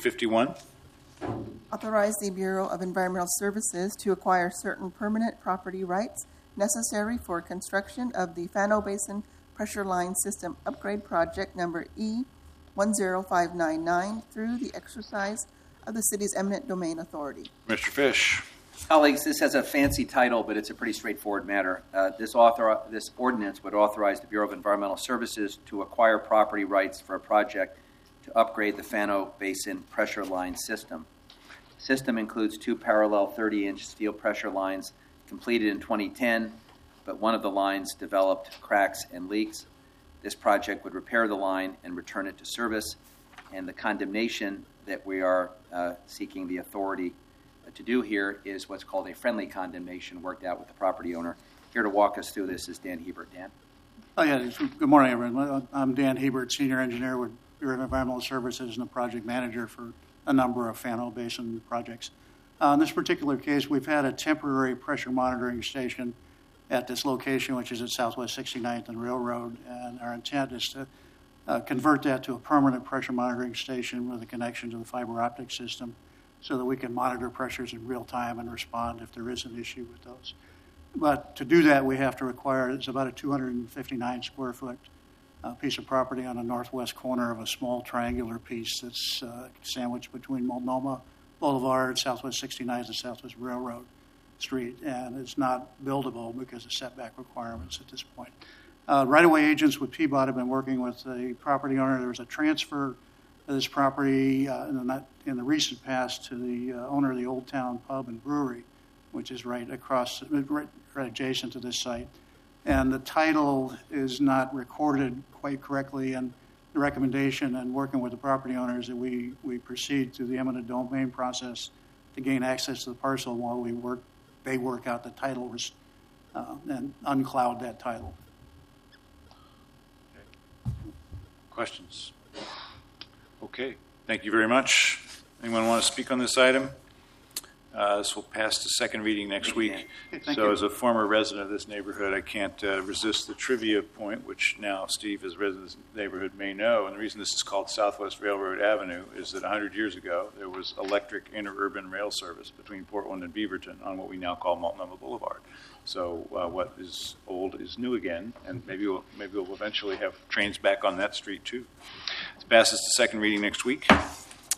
51. Authorize the Bureau of Environmental Services to acquire certain permanent property rights necessary for construction of the Fano Basin Pressure Line System Upgrade Project number E10599 through the exercise of the city's eminent domain authority. Mr. Fish. Colleagues, this has a fancy title, but it's a pretty straightforward matter. This ordinance would authorize the Bureau of Environmental Services to acquire property rights for a project to upgrade the Fano Basin Pressure Line System. The system includes two parallel 30-inch steel pressure lines completed in 2010, but one of the lines developed cracks and leaks. This project would repair the line and return it to service, and the condemnation that we are seeking the authority to do here is what's called a friendly condemnation worked out with the property owner. Here to walk us through this is Dan Hebert. Dan? Good morning, everyone. I'm Dan Hebert, Senior Engineer with Bureau of Environmental Services and a project manager for a number of Fano Basin projects. In this particular case, we've had a temporary pressure monitoring station at this location, which is at Southwest 69th and Railroad, and our intent is to convert that to a permanent pressure monitoring station with a connection to the fiber optic system so that we can monitor pressures in real time and respond if there is an issue with those. But to do that, we have to acquire, it's about a 259 square foot piece of property on the northwest corner of a small triangular piece that's sandwiched between Multnomah Boulevard, Southwest 69th, and Southwest Railroad Street, and it's not buildable because of setback requirements at this point. Right-of-way agents with Peabody have been working with the property owner. There was a transfer of this property in the recent past to the owner of the Old Town Pub and Brewery, which is right adjacent to this site. And the title is not recorded quite correctly, and the recommendation and working with the property owners that we proceed through the eminent domain process to gain access to the parcel while they work out the title and uncloud that title. Questions? Okay. Thank you very much. Anyone want to speak on this item? This will pass to second reading next week. So as a former resident of this neighborhood, I can't resist the trivia point, which now Steve, as a resident of this neighborhood, may know. And the reason this is called Southwest Railroad Avenue is that 100 years ago, there was electric interurban rail service between Portland and Beaverton on what we now call Multnomah Boulevard. So what is old is new again, and maybe we'll eventually have trains back on that street too. It passes to second reading next week.